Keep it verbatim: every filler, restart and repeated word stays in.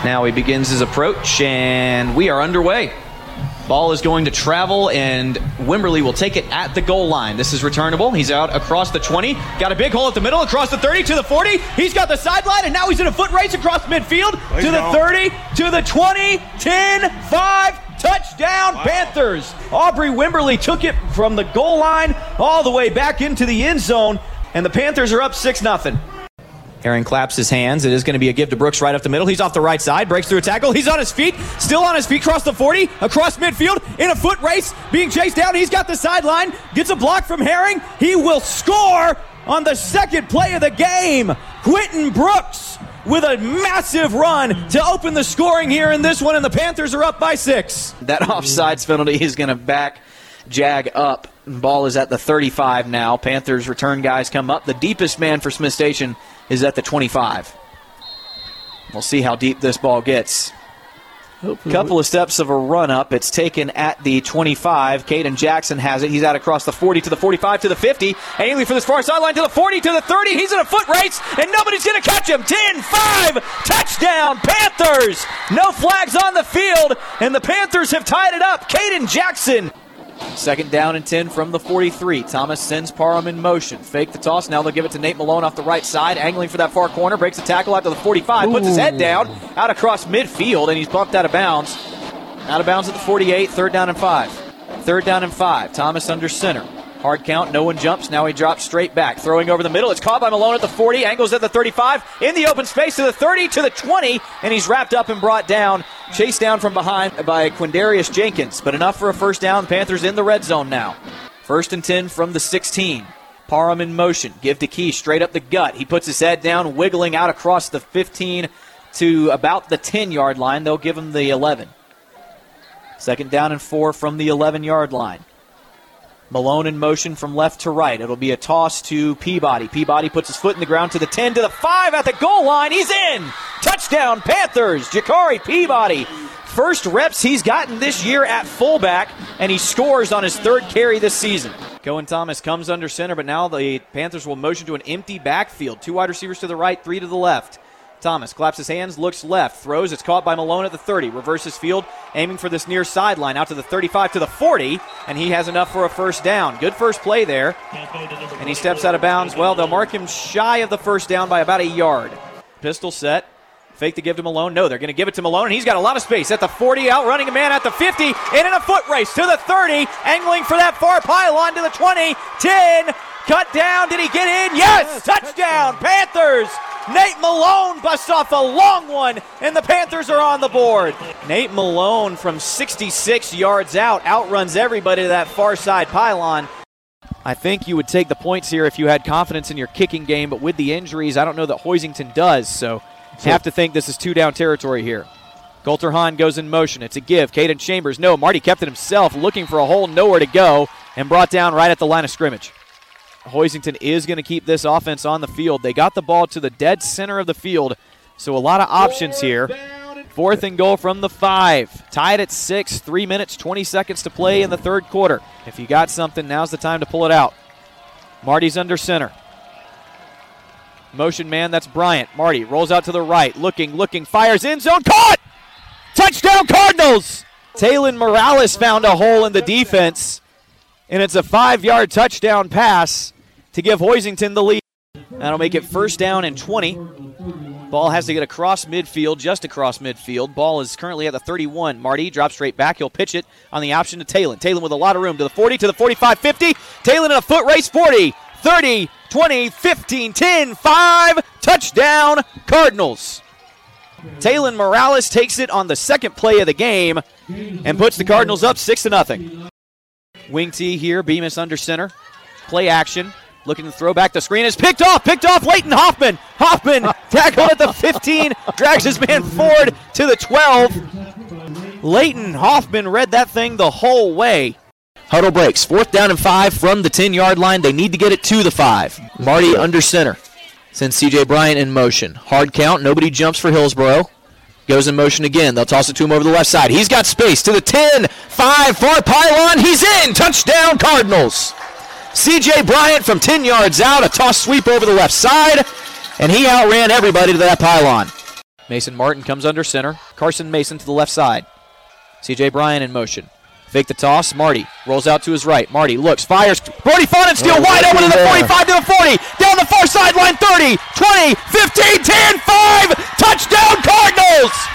Now he begins his approach, and we are underway. Ball is going to travel, and Wimberly will take it at the goal line. This is returnable. He's out across the twenty. Got a big hole at the middle, across the thirty, to the forty. He's got the sideline, and now he's in a foot race across midfield. There to the go. thirty, to the twenty, ten, five. Touchdown, wow. Panthers. Aubrey Wimberly took it from the goal line all the way back into the end zone, and the Panthers are up six nothing. Herring claps his hands. It is going to be a give to Brooks right up the middle. He's off the right side, breaks through a tackle. He's on his feet, still on his feet, across the forty, across midfield, in a foot race, being chased down. He's got the sideline, gets a block from Herring. He will score on the second play of the game. Quentin Brooks with a massive run to open the scoring here in this one, and the Panthers are up by six. That offsides penalty is going to back Jag up. Ball is at the thirty-five now. Panthers return guys come up. The deepest man for Smith Station is at the twenty-five. We'll see how deep this ball gets. A couple of steps of a run-up. It's taken at the twenty-five. Caden Jackson has it. He's out across the forty to the forty-five to the fifty. Ailey for this far sideline to the forty to the thirty. He's in a foot race, and nobody's going to catch him. ten five. Touchdown, Panthers. No flags on the field, and the Panthers have tied it up. Caden Jackson. Second down and ten from the forty-three. Thomas sends Parham in motion. Fake the toss. Now they'll give it to Nate Malone off the right side. Angling for that far corner. Breaks the tackle out to the forty-five. Ooh. Puts his head down. Out across midfield, and he's bumped out of bounds. Out of bounds at the forty-eight. Third down and five. Third down and five. Thomas under center. Hard count. No one jumps. Now he drops straight back. Throwing over the middle. It's caught by Malone at the forty. Angles at the thirty-five. In the open space to the thirty, to the twenty. And he's wrapped up and brought down. Chased down from behind by Quindarius Jenkins. But enough for a first down. Panthers in the red zone now. First and ten from the sixteen. Parham in motion. Give to Key straight up the gut. He puts his head down, wiggling out across the fifteen to about the ten-yard line. They'll give him the eleven. Second down and four from the eleven-yard line. Malone in motion from left to right. It'll be a toss to Peabody. Peabody puts his foot in the ground to the ten, to the five, at the goal line. He's in! Touchdown, Panthers! Jakari Peabody. First reps he's gotten this year at fullback, and he scores on his third carry this season. Cohen Thomas comes under center, but now the Panthers will motion to an empty backfield. Two wide receivers to the right, three to the left. Thomas claps his hands, looks left, throws. It's caught by Malone at the thirty. Reverses field, aiming for this near sideline, out to the thirty-five, to the forty, and he has enough for a first down. Good first play there, and he steps out of bounds. Well, they'll mark him shy of the first down by about a yard. Pistol set, fake to give to Malone. No, they're going to give it to Malone, and he's got a lot of space at the forty, outrunning a man at the fifty, and in a foot race to the thirty, angling for that far pylon to the twenty, ten, cut down. Did he get in? Yes! Touchdown, Panthers! Nate Malone busts off a long one, and the Panthers are on the board. Nate Malone from sixty-six yards out outruns everybody to that far side pylon. I think you would take the points here if you had confidence in your kicking game, but with the injuries, I don't know that Hoisington does, so you have to think this is two-down territory here. Coulter Hahn goes in motion. It's a give. Caden Chambers, no. Marty kept it himself, looking for a hole, nowhere to go, and brought down right at the line of scrimmage. Hoisington is going to keep this offense on the field. They got the ball to the dead center of the field, so a lot of options here. Fourth and goal from the five. Tied at six, three minutes, twenty seconds to play in the third quarter. If you got something, now's the time to pull it out. Marty's under center. Motion man, that's Bryant. Marty rolls out to the right, looking, looking, fires end zone, caught! Touchdown Cardinals! Taylon Morales found a hole in the defense, and it's a five-yard touchdown pass to give Hoisington the lead. That'll make it first down and twenty. Ball has to get across midfield, just across midfield. Ball is currently at the thirty-one. Marty drops straight back. He'll pitch it on the option to Taylon. Taylon with a lot of room to the forty, to the forty-five, fifty. Taylon in a foot race, forty, thirty, twenty, fifteen, ten, five. Touchdown, Cardinals. Taylon Morales takes it on the second play of the game and puts the Cardinals up six to nothing. Wing T here, Bemis under center. Play action. Looking to throw back the screen. Is picked off. Picked off Leighton Hoffman. Hoffman tackled at the fifteen. Drags his man forward to the twelve. Leighton Hoffman read that thing the whole way. Huddle breaks. Fourth down and five from the ten-yard line. They need to get it to the five. Marty under center. Sends C J Bryant in motion. Hard count. Nobody jumps for Hillsboro. Goes in motion again. They'll toss it to him over the left side. He's got space to the ten. five, far pylon. He's in. Touchdown, Cardinals. C J Bryant from ten yards out. A toss sweep over the left side. And he outran everybody to that pylon. Mason Martin comes under center. Carson Mason to the left side. C J Bryan in motion. Fake the toss. Marty rolls out to his right. Marty looks, fires. Brody Pfannenstiel oh, wide open to the there. forty-five to the forty. Down the far sideline, thirty, twenty, fifteen, ten, five. Touchdown Cardinals!